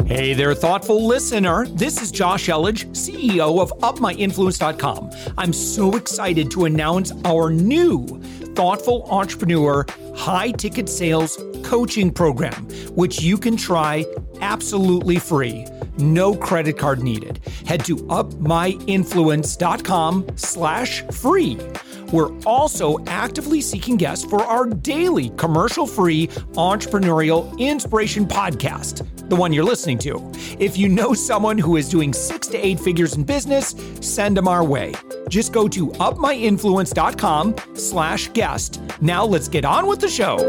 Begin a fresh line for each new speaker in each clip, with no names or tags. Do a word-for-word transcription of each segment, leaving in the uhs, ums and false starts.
Hey there, thoughtful listener. This is Josh Elledge, C E O of Up My Influence dot com. I'm so excited to announce our new Thoughtful Entrepreneur High Ticket Sales Coaching Program, which you can try absolutely free. No credit card needed. Head to Up My Influence dot com slash free. We're also actively seeking guests for our daily commercial-free entrepreneurial inspiration podcast, the one you're listening to. If you know someone who is doing six to eight figures in business, send them our way. Just go to Up My Influence dot com slash guest. Now let's get on with the show.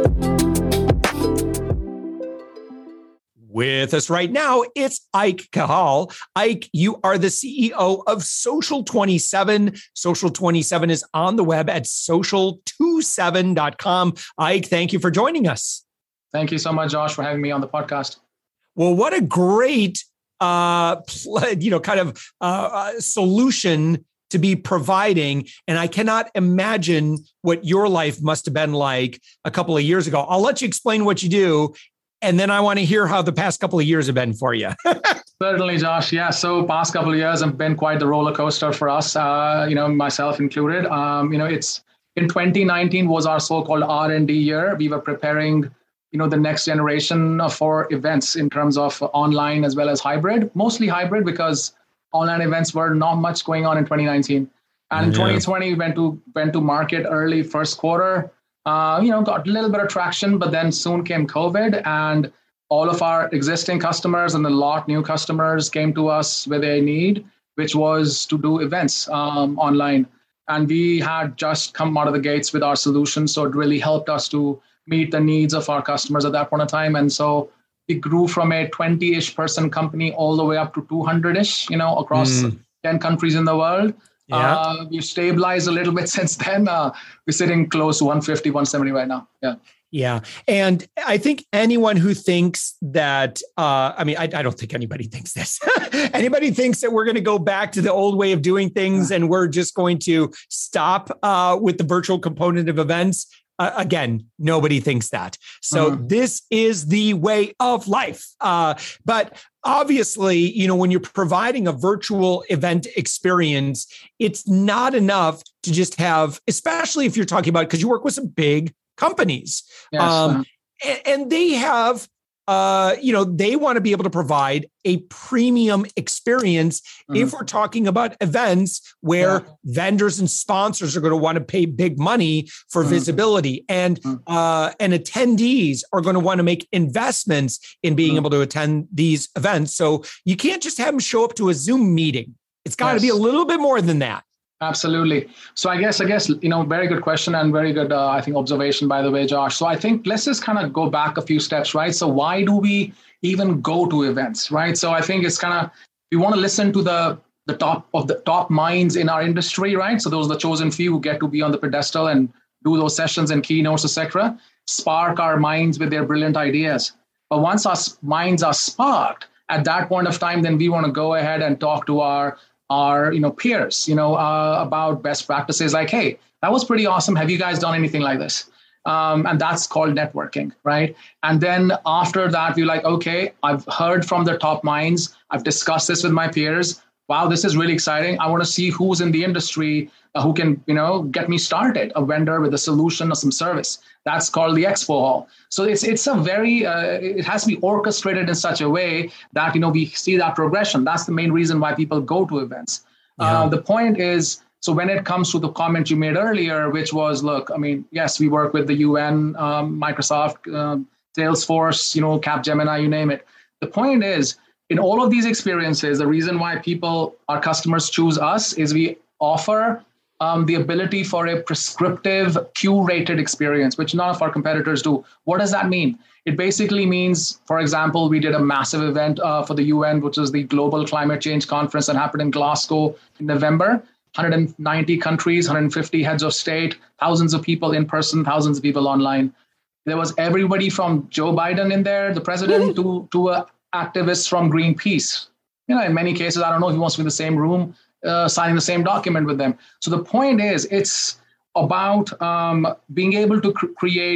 With us right now, it's Ike Cahall. Ike, you are the C E O of Social twenty-seven. Social twenty-seven is on the web at social twenty-seven dot com. Ike, thank you for joining us.
Thank you so much, Josh, for having me on the podcast.
Well, what a great, uh, you know, kind of uh, solution to be providing. And I cannot imagine what your life must have been like a couple of years ago. I'll let you explain what you do. And then I want to hear how the past couple of years have been for you.
Certainly, Josh. Yeah. So past couple of years have been quite the roller coaster for us, uh, you know, myself included. Um, you know, it's in twenty nineteen was our so-called R and D year. We were preparing, you know, the next generation for events in terms of online as well as hybrid, mostly hybrid because online events were not much going on in twenty nineteen. And in yeah. twenty twenty, we went to, went to market early first quarter. Uh, you know, got a little bit of traction, but then soon came COVID and all of our existing customers and a lot new customers came to us with a need, which was to do events um, online. And we had just come out of the gates with our solution. So it really helped us to meet the needs of our customers at that point in time. And so we grew from a twenty-ish person company all the way up to two hundred-ish, you know, across mm. ten countries in the world. Yeah. Uh, we've stabilized a little bit since then. Uh, we're sitting close to one fifty, one seventy right now. Yeah.
Yeah. And I think anyone who thinks that, uh, I mean, I, I don't think anybody thinks this. Anybody thinks that we're going to go back to the old way of doing things and we're just going to stop uh, with the virtual component of events. Uh, again, nobody thinks that. So mm-hmm. this is the way of life. Uh, but obviously, you know, when you're providing a virtual event experience, it's not enough to just have, especially if you're talking about, because you work with some big companies yes, um, and, and they have, uh, you know, they want to be able to provide a premium experience mm-hmm. if we're talking about events where yeah. vendors and sponsors are going to want to pay big money for mm-hmm. visibility and, mm-hmm. uh, and attendees are going to want to make investments in being mm-hmm. able to attend these events. So you can't just have them show up to a Zoom meeting. It's got to yes. be a little bit more than that.
Absolutely. So I guess, I guess, you know, very good question and very good, uh, I think, observation, by the way, Josh. So I think let's just kind of go back a few steps, right? So why do we even go to events, right? So I think it's kind of, we want to listen to the the top of the top minds in our industry, right? So those are the chosen few who get to be on the pedestal and do those sessions and keynotes, et cetera, spark our minds with their brilliant ideas. But once our minds are sparked, at that point of time, then we want to go ahead and talk to our our, you know, peers, you know, uh, about best practices like, hey, that was pretty awesome. Have you guys done anything like this? Um, and that's called networking, right? And then after that, we're like, okay, I've heard from the top minds. I've discussed this with my peers. Wow, this is really exciting. I want to see who's in the industry uh, who can, you know, get me started, a vendor with a solution or some service. That's called the Expo Hall. So it's it's a very, uh, it has to be orchestrated in such a way that, you know, we see that progression. That's the main reason why people go to events. Yeah. Uh, the point is, so when it comes to the comment you made earlier, which was, look, I mean, yes, we work with the U N, um, Microsoft, um, Salesforce, you know, Capgemini, you name it. The point is, in all of these experiences, the reason why people, our customers choose us is we offer um, the ability for a prescriptive, curated experience, which none of our competitors do. What does that mean? It basically means, for example, we did a massive event uh, for the U N, which is the Global Climate Change Conference that happened in Glasgow in November. one hundred ninety countries, one hundred fifty heads of state, thousands of people in person, thousands of people online. There was everybody from Joe Biden in there, the president, to, to a activists from Greenpeace. You know, in many cases, I don't know if he wants to be in the same room, uh, signing the same document with them. So the point is, it's about um, being able to cr- create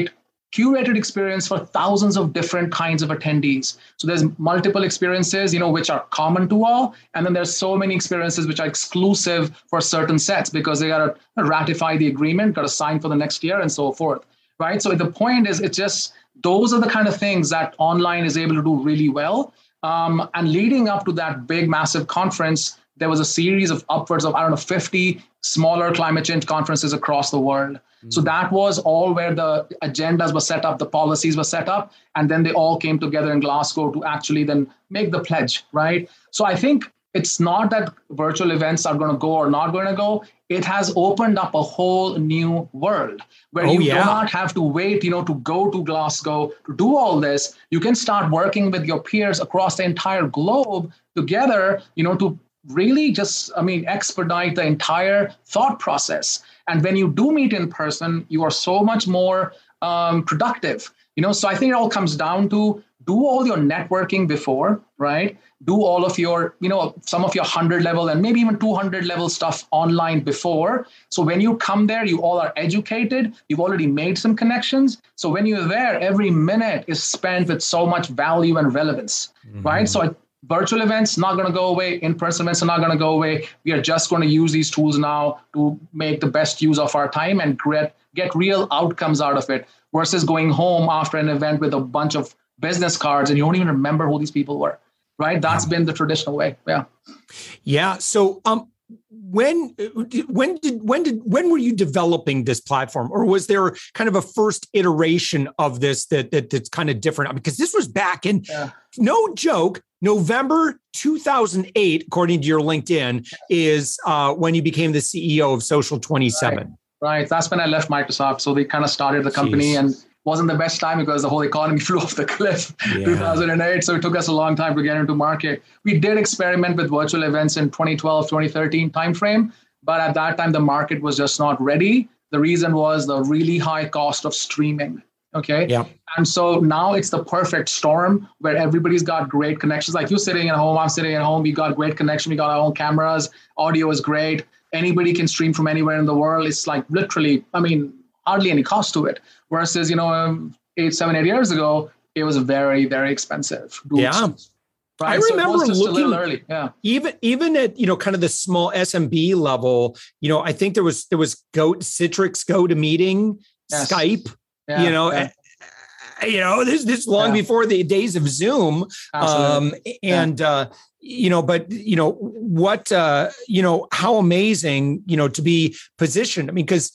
curated experience for thousands of different kinds of attendees. So there's multiple experiences, you know, which are common to all. And then there's so many experiences which are exclusive for certain sets because they got to ratify the agreement, got to sign for the next year and so forth, right? So the point is, it's just, those are the kind of things that online is able to do really well. Um, and leading up to that big, massive conference, there was a series of upwards of, I don't know, fifty smaller climate change conferences across the world. Mm-hmm. So that was all where the agendas were set up, the policies were set up, and then they all came together in Glasgow to actually then make the pledge, right? So I think it's not that virtual events are going to go or not going to go. It has opened up a whole new world where oh, you yeah. do not have to wait, you know, to go to Glasgow to do all this. You can start working with your peers across the entire globe together, you know, to really just, I mean, expedite the entire thought process. And when you do meet in person, you are so much more um, productive. You know, so I think it all comes down to do all your networking before, right? Do all of your, you know, some of your one hundred level and maybe even two hundred level stuff online before. So when you come there, you all are educated. You've already made some connections. So when you're there, every minute is spent with so much value and relevance, mm-hmm. right? So I, virtual events not going to go away. In-person events are not going to go away. We are just going to use these tools now to make the best use of our time and get, get real outcomes out of it versus going home after an event with a bunch of business cards and you don't even remember who these people were, right? That's been the traditional way. Yeah.
Yeah. So um, when when did when did when were you developing this platform, or was there kind of a first iteration of this that, that that's kind of different? Because this was back in, yeah. no joke, November two thousand eight, according to your LinkedIn, is uh, when you became the C E O of Social twenty-seven.
Right. right. That's when I left Microsoft. So they kind of started the company Jeez. and wasn't the best time because the whole economy flew off the cliff yeah. two thousand eight. So it took us a long time to get into market. We did experiment with virtual events in twenty twelve, twenty thirteen timeframe. But at that time, the market was just not ready. The reason was the really high cost of streaming. Okay.
Yeah.
And so now it's the perfect storm where everybody's got great connections. Like you're sitting at home, I'm sitting at home. We got great connection. We got our own cameras. Audio is great. Anybody can stream from anywhere in the world. It's like literally, I mean, hardly any cost to it. Versus, you know, um, eight, seven, eight years ago, it was very, very expensive.
Yeah. Right? I remember
so just
looking
a little early. Yeah.
Even even at, you know, kind of the small S M B level, you know, I think there was there was Go Citrix GoToMeeting, yes. Skype, yeah, you know, yeah. and, you know, this this long yeah. before the days of Zoom. Absolutely. Um, and yeah. uh, you know, but you know what, uh, you know, how amazing, you know, to be positioned. I mean, because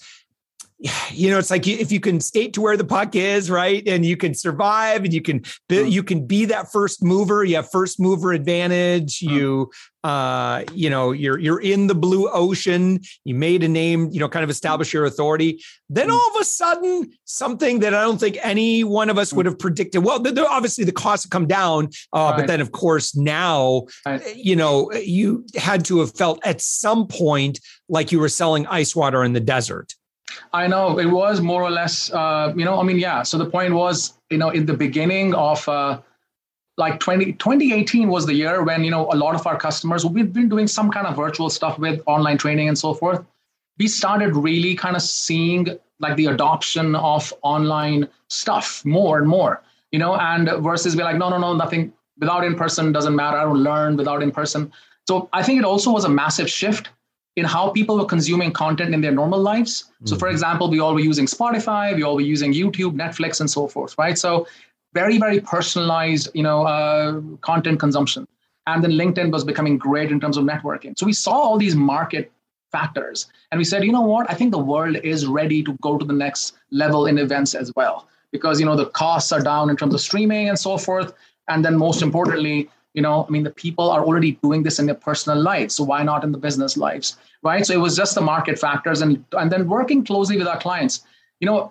you know, it's like if you can skate to where the puck is, right, and you can survive, and you can be, you can be that first mover. You have first mover advantage. You, uh, you know, you're you're in the blue ocean. You made a name. You know, kind of establish your authority. Then all of a sudden, something that I don't think any one of us would have predicted. Well, the, the, obviously the costs have come down, uh, right. but then of course now, right. you know, you had to have felt at some point like you were selling ice water in the desert.
I know it was more or less, uh, you know, I mean, yeah. So the point was, you know, in the beginning of uh, like twenty, twenty eighteen was the year when, you know, a lot of our customers, we've been doing some kind of virtual stuff with online training and so forth. We started really kind of seeing like the adoption of online stuff more and more, you know, and versus we're like, no, no, no, nothing without in person doesn't matter. I don't learn without in person. So I think it also was a massive shift in how people were consuming content in their normal lives. Mm-hmm. So for example, we all were using Spotify, we all were using YouTube, Netflix, and so forth, right? So very, very personalized, you know, uh, content consumption. And then LinkedIn was becoming great in terms of networking. So we saw all these market factors and we said, you know what, I think the world is ready to go to the next level in events as well, because, you know, the costs are down in terms of streaming and so forth. And then most importantly, you know, I mean, the people are already doing this in their personal lives. So why not in the business lives, right? So it was just the market factors and, and then working closely with our clients. You know,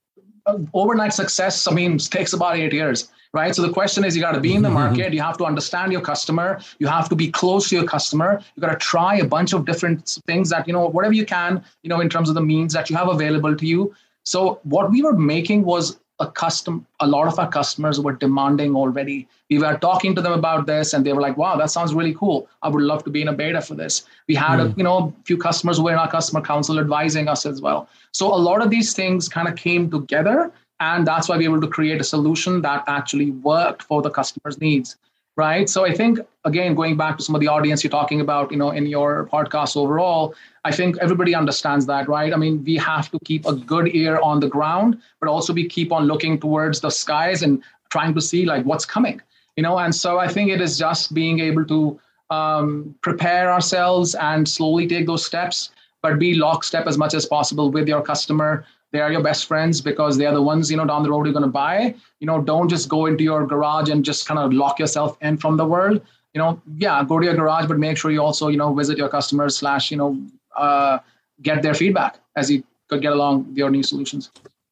overnight success, I mean, takes about eight years, right? So the question is, you got to be in the market. You have to understand your customer. You have to be close to your customer. You got to try a bunch of different things that, you know, whatever you can, you know, in terms of the means that you have available to you. So what we were making was a custom, a lot of our customers were demanding already. We were talking to them about this and they were like, wow, that sounds really cool. I would love to be in a beta for this. We had mm. a you know, a few customers who were in our customer council advising us as well. So a lot of these things kind of came together And that's why we were able to create a solution that actually worked for the customer's needs, right? So I think, again, going back to some of the audience you're talking about, you know, in your podcast overall, I think everybody understands that, right? I mean, we have to keep a good ear on the ground, but also we keep on looking towards the skies and trying to see like what's coming, you know? And so I think it is just being able to um, prepare ourselves and slowly take those steps, but be lockstep as much as possible with your customer. They are your best friends because they are the ones, you know, down the road you're going to buy. You know, don't just go into your garage and just kind of lock yourself in from the world. You know, yeah, go to your garage, but make sure you also, you know, visit your customers slash, you know, uh, get their feedback as you could get along with your new solutions.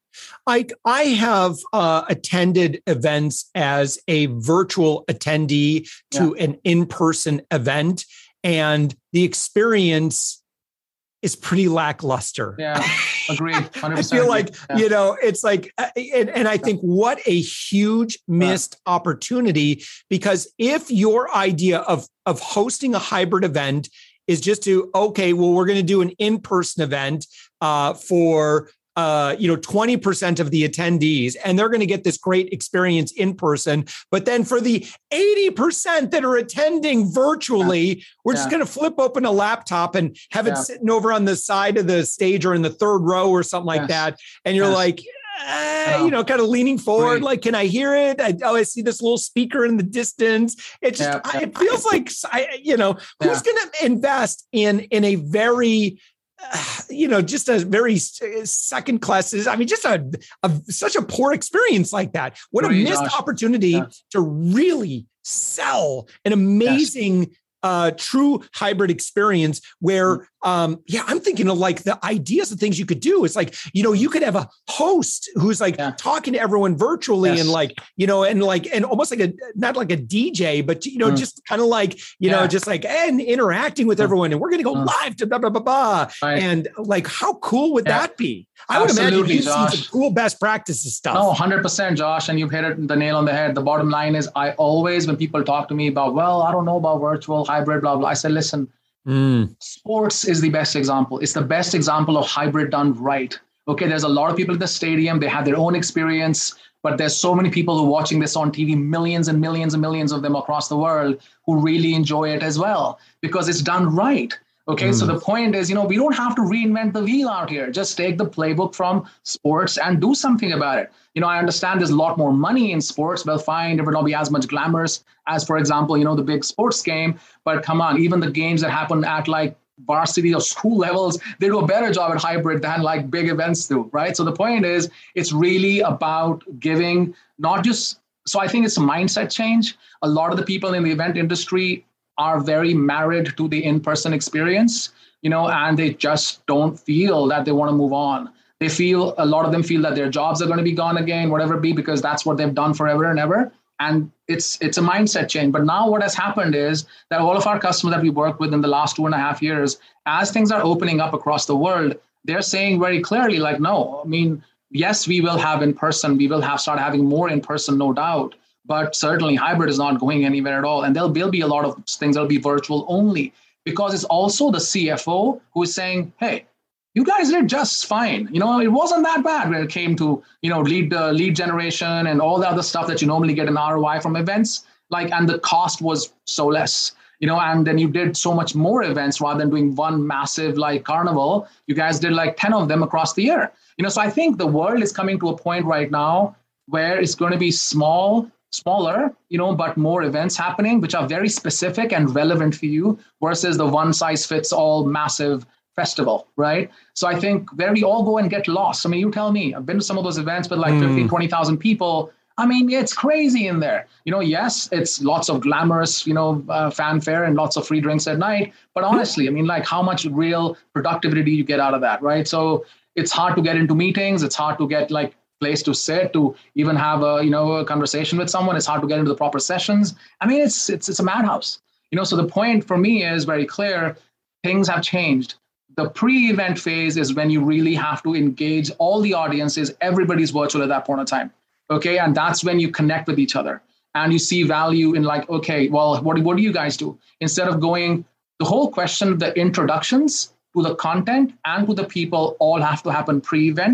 I, I have uh, attended events as a virtual attendee to yeah. an in-person event, and the experience is pretty lackluster.
Yeah, agreed. one hundred percent
I feel like, yeah. you know, it's like, and, and I think what a huge missed yeah. opportunity, because if your idea of, of hosting a hybrid event is just to, okay, well, we're going to do an in-person event uh, for Uh, you know, twenty percent of the attendees, and they're going to get this great experience in person. But then for the eighty percent that are attending virtually, yeah. we're yeah. just going to flip open a laptop and have yeah. it sitting over on the side of the stage or in the third row or something like yes. that. And you're yes. like, eh, you know, kind of leaning forward, Great. like, can I hear it? I, oh, I see this little speaker in the distance. It just, yeah. I, it feels like, I, you know, yeah. who's going to invest in, in a very, Uh, you know, just a very second class. I mean, just a, a such a poor experience like that. What Great, a missed Josh. opportunity yeah. to really sell an amazing, yes. uh, true hybrid experience where, um, yeah, I'm thinking of like the ideas of things you could do. It's like, you know, you could have a host who's like yeah. talking to everyone virtually yes. and like, you know, and like, and almost like a, not like a D J, but, you know, mm. just kind of like, you yeah. know, just like, and interacting with mm. everyone. And we're going to go mm. live to blah, blah, blah, blah. Right. And like, how cool would yeah. that be? I would Absolutely, imagine you've Josh. seen some cool best practices stuff.
No, one hundred percent, Josh. And you've hit it the nail on the head. The bottom line is I always, when people talk to me about, well, I don't know about virtual, hybrid, blah, blah, I say, listen, Mm. sports is the best example. It's the best example of hybrid done right. Okay, there's a lot of people in the stadium. They have their own experience, but there's so many people who are watching this on T V, millions and millions and millions of them across the world who really enjoy it as well because it's done right. Okay, mm. so the point is, you know, we don't have to reinvent the wheel out here. Just take the playbook from sports and do something about it. You know, I understand there's a lot more money in sports. Well, fine, it will not be as much glamorous as, for example, you know, the big sports game. But come on, even the games that happen at like varsity or school levels, they do a better job at hybrid than like big events do, right? So the point is, it's really about giving not just, so I think it's a mindset change. A lot of the people in the event industry are very married to the in-person experience, you know, and they just don't feel that they want to move on. They feel, a lot of them feel that their jobs are going to be gone again, whatever it be, because that's what they've done forever and ever. And it's it's a mindset change. But now what has happened is that all of our customers that we worked with in the last two and a half years, as things are opening up across the world, they're saying very clearly, like, no, I mean, yes, we will have in person, we will have start having more in person, no doubt. But certainly hybrid is not going anywhere at all. And there'll, there'll be a lot of things that'll be virtual only, because it's also the C F O who is saying, hey, you guys did just fine. You know, it wasn't that bad when it came to, you know, lead uh, lead generation and all the other stuff that you normally get an R O I from events. Like, and the cost was so less, you know, and then you did so much more events rather than doing one massive like carnival. You guys did like ten of them across the year. You know, so I think the world is coming to a point right now where it's going to be small, smaller, you know, but more events happening, which are very specific and relevant for you versus the one size fits all massive festival, right? So I think where we all go and get lost. I mean, you tell me, I've been to some of those events with like mm. fifteen, twenty thousand people. I mean, it's crazy in there. You know, yes, it's lots of glamorous, you know, uh, fanfare and lots of free drinks at night. But honestly, I mean, like how much real productivity do you get out of that, right? So it's hard to get into meetings. It's hard to get like place to sit, to even have a, you know, a conversation with someone. It's hard to get into the proper sessions. I mean, it's it's it's a madhouse. You know, so the point for me is very clear. Things have changed. The pre-event phase is when you really have to engage all the audiences. Everybody's virtual at that point in time. Okay. And that's when you connect with each other and you see value in like, okay, well, what, what do you guys do? Instead of going, the whole question, the introductions to the content and to the people all have to happen pre-event.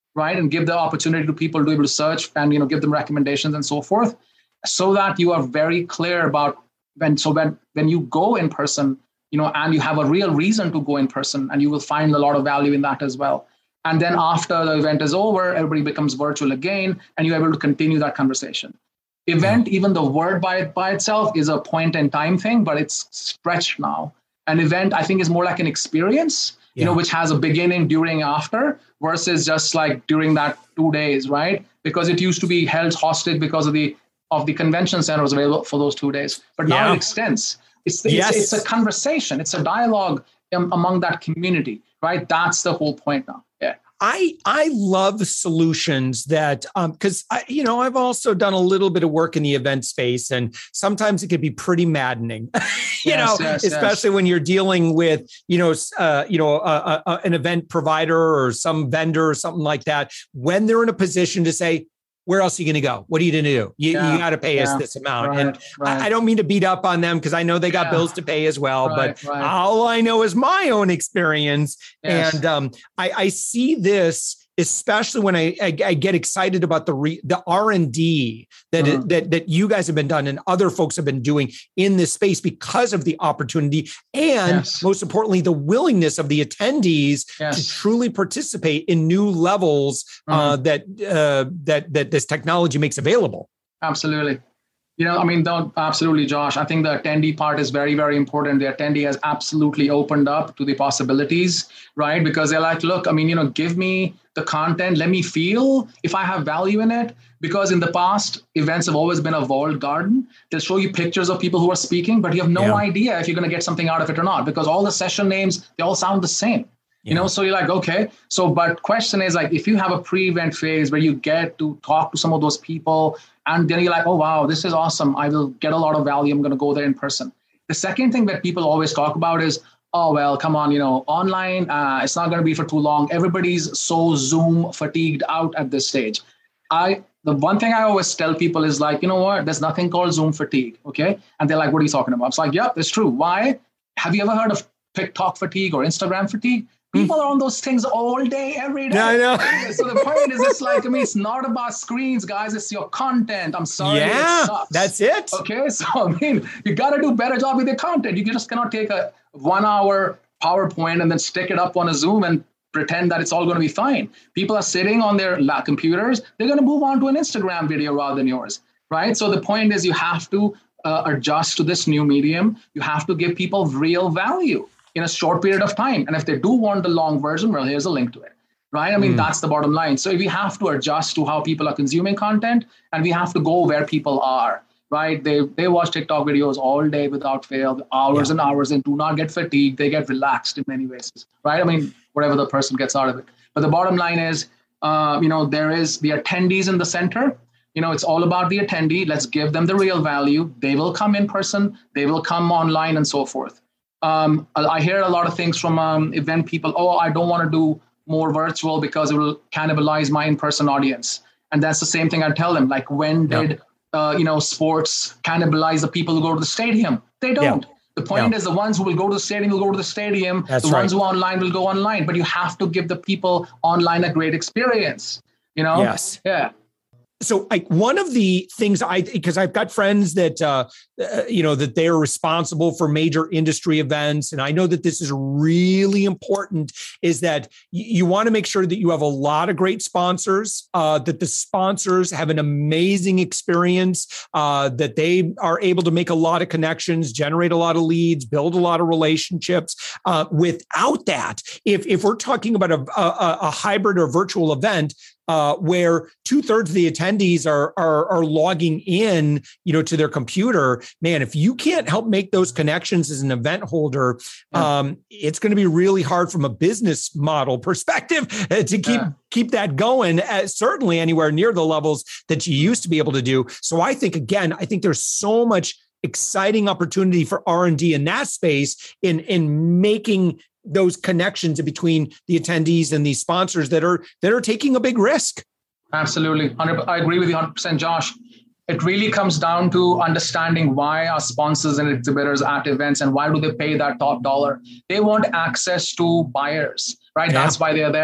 right? And give the opportunity to people to be able to search and, you know, give them recommendations and so forth, so that you are very clear about when, so when, when you go in person, you know, and you have a real reason to go in person, and you will find a lot of value in that as well. And then after the event is over, everybody becomes virtual again, and you're able to continue that conversation. Event, yeah. even the word by, by itself is a point in time thing, but it's stretched now. An event, I think, is more like an experience, yeah. you know, which has a beginning, during, after, versus just like during that two days, right? Because it used to be held hostage because of the of the convention center was available for those two days, but now yeah. it extends. It's it's, yes. it's a conversation, it's a dialogue um, among that community, right? That's the whole point now. Yeah.
I I love solutions that um because I you know I've also done a little bit of work in the event space, and sometimes it can be pretty maddening, you yes, know, yes, especially yes. when you're dealing with you know uh, you know uh, uh, an event provider or some vendor or something like that, when they're in a position to say, where else are you going to go? What are you going to do? You, yeah, you got to pay yeah, us this amount. Right, and right. I, I don't mean to beat up on them, because I know they got yeah. bills to pay as well. Right, but right. all I know is my own experience. Yes. And um, I, I see this, especially when I, I, I get excited about the re, the R and D that, mm-hmm. it, that that you guys have been done and other folks have been doing in this space, because of the opportunity and yes. most importantly, the willingness of the attendees yes. to truly participate in new levels mm-hmm. uh, that uh, that that this technology makes available.
Absolutely. You know, I mean, don't, absolutely, Josh. I think the attendee part is very, very important. The attendee has absolutely opened up to the possibilities, right? Because they're like, look, I mean, you know, give me the content. Let me feel if I have value in it. Because in the past, events have always been a walled garden. They'll show you pictures of people who are speaking, but you have no yeah. idea if you're going to get something out of it or not, because all the session names, they all sound the same. Yeah. You know, so you're like, okay. So, but question is like, if you have a pre-event phase where you get to talk to some of those people, and then you're like, oh, wow, this is awesome. I will get a lot of value. I'm going to go there in person. The second thing that people always talk about is, oh, well, come on, you know, online, uh, it's not going to be for too long. Everybody's so Zoom fatigued out at this stage. I, the one thing I always tell people is like, you know what, there's nothing called Zoom fatigue. Okay. And they're like, what are you talking about? It's like, yep, it's true. Why? Have you ever heard of TikTok fatigue or Instagram fatigue? People are on those things all day, every day. Yeah, I know. So the point is, it's like, I mean, it's not about screens, guys. It's your content. I'm sorry.
Yeah,
it sucks.
That's it.
Okay. So, I mean, you got to do a better job with your content. You just cannot take a one hour PowerPoint and then stick it up on a Zoom and pretend that it's all going to be fine. People are sitting on their lap computers. They're going to move on to an Instagram video rather than yours. Right. So the point is, you have to uh, adjust to this new medium. You have to give people real value in a short period of time. And if they do want the long version, well, here's a link to it, right? I mean, mm. that's the bottom line. So we have to adjust to how people are consuming content, and we have to go where people are, right? They they watch TikTok videos all day without fail, hours yeah. and hours, and do not get fatigued. They get relaxed in many ways, right? I mean, whatever the person gets out of it. But the bottom line is, uh, you know, there is the attendees in the center. You know, it's all about the attendee. Let's give them the real value. They will come in person. They will come online and so forth. Um, I hear a lot of things from um, event people. Oh, I don't want to do more virtual because it will cannibalize my in-person audience. And that's the same thing I tell them. Like, when did, yeah. uh, you know, sports cannibalize the people who go to the stadium? They don't. Yeah. The point yeah. is, the ones who will go to the stadium will go to the stadium. That's the right. ones who are online will go online. But you have to give the people online a great experience. You know?
Yes.
Yeah.
So like one of the things I, because I've got friends that, uh, uh, you know, that they're responsible for major industry events. And I know that this is really important, is that y- you want to make sure that you have a lot of great sponsors, uh, that the sponsors have an amazing experience, uh, that they are able to make a lot of connections, generate a lot of leads, build a lot of relationships. Uh, without that, if, if we're talking about a, a, a hybrid or virtual event, Uh, where two thirds of the attendees are, are are logging in, you know, to their computer, man, if you can't help make those connections as an event holder, yeah. um, it's going to be really hard from a business model perspective to keep yeah. keep that going. At certainly anywhere near the levels that you used to be able to do. So I think again, I think there's so much exciting opportunity for R and D in that space in in making those connections between the attendees and these sponsors that are that are taking a big risk.
Absolutely. I agree with you one hundred percent, Josh. It really comes down to understanding why are sponsors and exhibitors at events, and why do they pay that top dollar? They want access to buyers, right? Yeah. That's why they're there.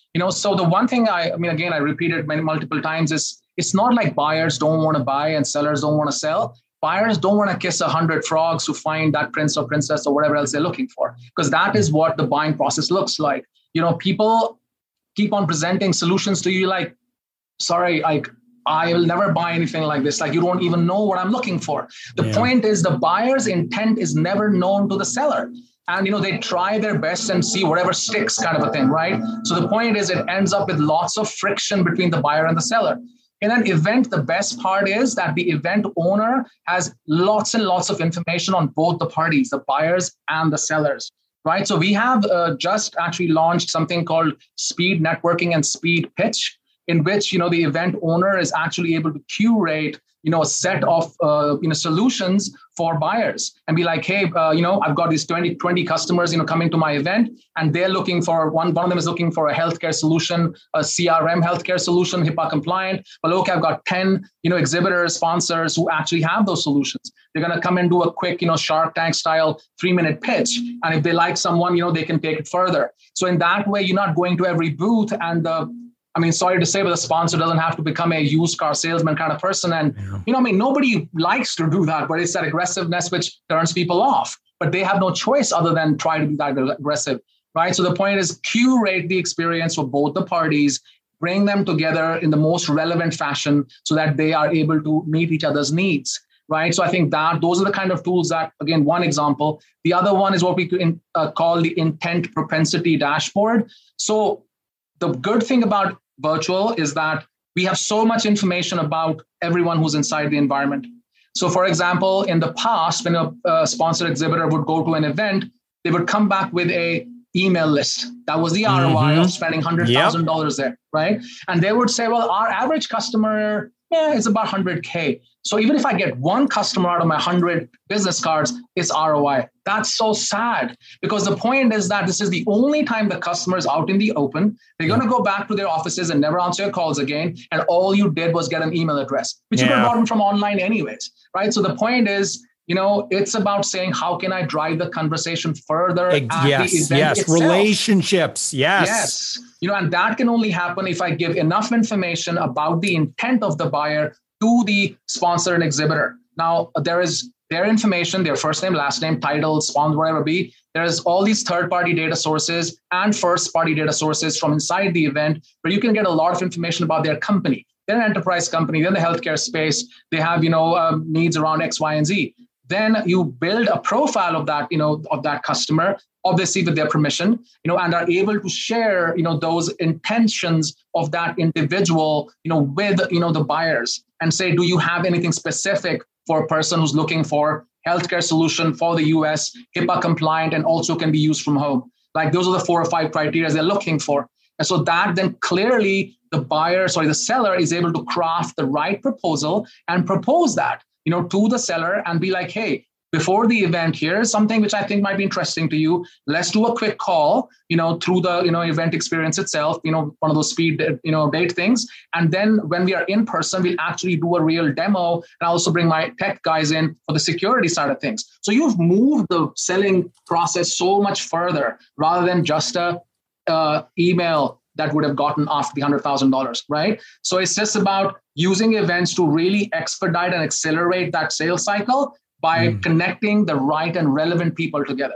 You know, so the one thing I, I mean, again, I repeated many multiple times is it's not like buyers don't want to buy and sellers don't want to sell. Buyers don't want to kiss a hundred frogs to find that prince or princess or whatever else they're looking for, because that is what the buying process looks like. You know, people keep on presenting solutions to you like, sorry, like I will never buy anything like this. Like you don't even know what I'm looking for. The yeah. point is the buyer's intent is never known to the seller. And, you know, they try their best and see whatever sticks kind of a thing, right? So the point is it ends up with lots of friction between the buyer and the seller. In an event, the best part is that the event owner has lots and lots of information on both the parties, the buyers and the sellers, right? So we have uh, just actually launched something called Speed Networking and Speed Pitch, in which, you know, the event owner is actually able to curate, you know, a set of, uh, you know, solutions for buyers and be like, hey, uh, you know, I've got these twenty, twenty customers, you know, coming to my event, and they're looking for one, one of them is looking for a healthcare solution, a C R M healthcare solution, HIPAA compliant. But look, I've got ten, you know, exhibitors, sponsors who actually have those solutions. They're going to come and do a quick, you know, Shark Tank style three minute pitch. And if they like someone, you know, they can take it further. So in that way, you're not going to every booth and the I mean, sorry to say, but the sponsor doesn't have to become a used car salesman kind of person. And, yeah. you know, I mean, nobody likes to do that, but it's that aggressiveness which turns people off. But they have no choice other than try to be that aggressive, right? So the point is curate the experience for both the parties, bring them together in the most relevant fashion so that they are able to meet each other's needs, right? So I think that those are the kind of tools that, again, one example. The other one is what we can uh, call the intent propensity dashboard. So the good thing about virtual is that we have so much information about everyone who's inside the environment. So for example, in the past, when a, a sponsored exhibitor would go to an event, they would come back with a email list. That was the R O I mm-hmm. of spending one hundred thousand dollars yep. there, right? And they would say, well, our average customer, yeah, it's about one hundred K. So even if I get one customer out of my one hundred business cards, it's R O I. That's so sad, because the point is that this is the only time the customer is out in the open. They're going to go back to their offices and never answer your calls again. And all you did was get an email address, which yeah. you could have gotten from online anyways, right? So the point is, you know, it's about saying, how can I drive the conversation further?
At yes, the event yes, itself? Relationships, yes.
Yes, you know, and that can only happen if I give enough information about the intent of the buyer to the sponsor and exhibitor. Now, there is their information, their first name, last name, title, sponsor, whatever it be. There's all these third-party data sources and first-party data sources from inside the event where you can get a lot of information about their company. They're an enterprise company. They're in the healthcare space. They have, you know, um, needs around X, Y, and Z. Then you build a profile of that, you know, of that customer, obviously with their permission, you know, and are able to share, you know, those intentions of that individual, you know, with, you know, the buyers and say, do you have anything specific for a person who's looking for healthcare solution for the U S, HIPAA compliant, and also can be used from home? Like those are the four or five criteria they're looking for. And so that then clearly the buyer, sorry, the seller is able to craft the right proposal and propose that, you know, to the seller and be like, hey, before the event, here's something which I think might be interesting to you. Let's do a quick call, you know, through the, you know, event experience itself, you know, one of those speed, you know, date things. And then when we are in person, we'll actually do a real demo and I also bring my tech guys in for the security side of things. So you've moved the selling process so much further rather than just a uh, email that would have gotten off the one hundred thousand dollars, right? So it's just about using events to really expedite and accelerate that sales cycle by mm. connecting the right and relevant people together.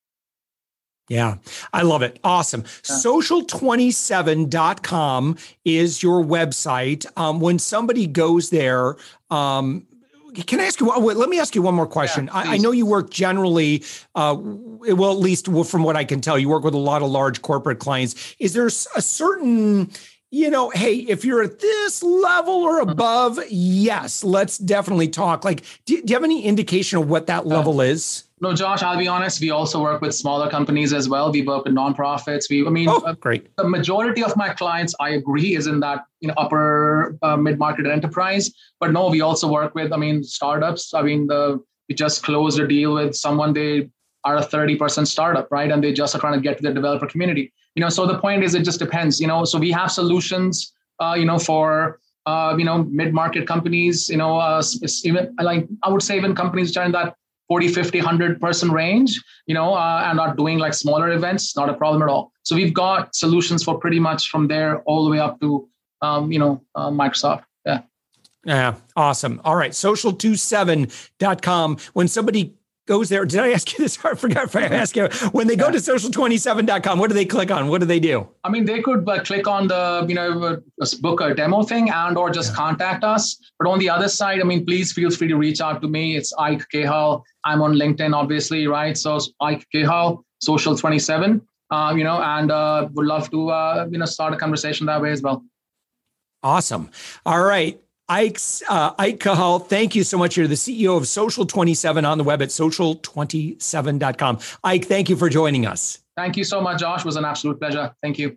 Yeah, I love it. Awesome. Yeah. social twenty-seven dot com is your website. Um, when somebody goes there, um, can I ask you, let me ask you one more question. Yeah, I, I know you work generally, uh, well, at least from what I can tell, you work with a lot of large corporate clients. Is there a certain, you know, hey, if you're at this level or above, yes, let's definitely talk. Like, do, do you have any indication of what that level uh, is?
No, Josh, I'll be honest. We also work with smaller companies as well. We work with nonprofits. We, I mean,
oh, uh, great.
The majority of my clients, I agree, is in that, you know, upper uh, mid-market enterprise. But no, we also work with, I mean, startups. I mean, the we just closed a deal with someone. They are a thirty percent startup, right? And they just are trying to get to the developer community. You know, so the point is, it just depends. You know, so we have solutions, uh, you know, for uh, you know, mid-market companies. You know, uh, even like I would say, even companies which are in that forty, fifty, one hundred person range, you know, uh, and are doing like smaller events, not a problem at all. So we've got solutions for pretty much from there all the way up to, um, you know, uh, Microsoft. Yeah.
Yeah. Awesome. All right. social twenty-seven dot com. When somebody goes there, did I ask you this? I forgot if I asked you. When they go to social twenty-seven dot com, what do they click on? What do they do?
I mean, they could uh, click on the, you know, uh, book a demo thing and or just yeah. contact us. But on the other side, I mean, please feel free to reach out to me. It's Ike Cahall. I'm on LinkedIn, obviously, right? So Ike Cahall, Social twenty-seven, uh, you know, and uh, would love to, uh, you know, start a conversation that way as well.
Awesome. All right. Ike's, uh, Ike Cahall, thank you so much. You're the C E O of Social twenty-seven on the web at social twenty-seven dot com. Ike, thank you for joining us.
Thank you so much, Josh. It was an absolute pleasure. Thank you.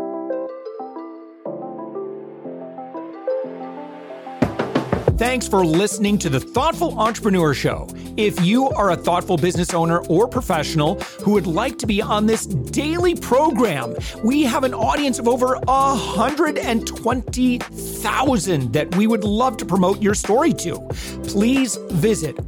Thanks for listening to the Thoughtful Entrepreneur Show. If you are a thoughtful business owner or professional who would like to be on this daily program, we have an audience of over one hundred twenty thousand that we would love to promote your story to. Please visit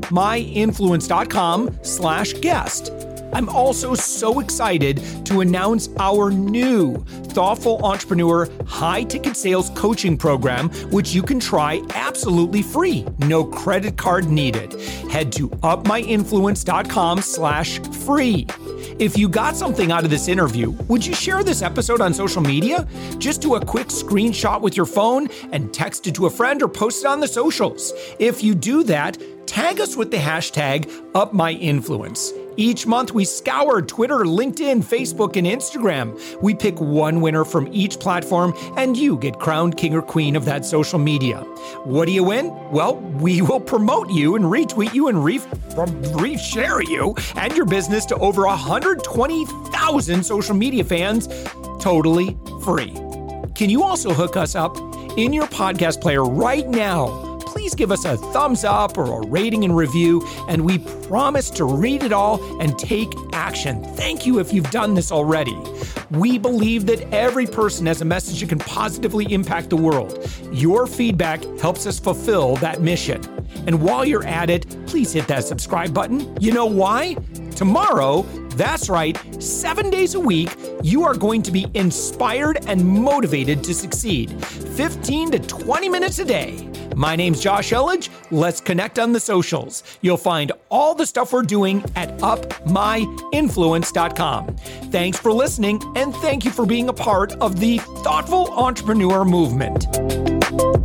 upmyinfluence.com slash guest. I'm also so excited to announce our new Thoughtful Entrepreneur High Ticket Sales Coaching Program, which you can try absolutely free. No credit card needed. Head to upmyinfluence.com slash free. If you got something out of this interview, would you share this episode on social media? Just do a quick screenshot with your phone and text it to a friend or post it on the socials. If you do that, tag us with the hashtag UpMyInfluence. Each month, we scour Twitter, LinkedIn, Facebook, and Instagram. We pick one winner from each platform, and you get crowned king or queen of that social media. What do you win? Well, we will promote you and retweet you and re- re-share you and your business to over one hundred twenty thousand social media fans, totally free. Can you also hook us up in your podcast player right now? Please give us a thumbs up or a rating and review, and we promise to read it all and take action. Thank you if you've done this already. We believe that every person has a message that can positively impact the world. Your feedback helps us fulfill that mission. And while you're at it, please hit that subscribe button. You know why? Tomorrow, that's right, seven days a week, you are going to be inspired and motivated to succeed. fifteen to twenty minutes a day. My name's Josh Elledge. Let's connect on the socials. You'll find all the stuff we're doing at up my influence dot com. Thanks for listening, and thank you for being a part of the Thoughtful Entrepreneur Movement.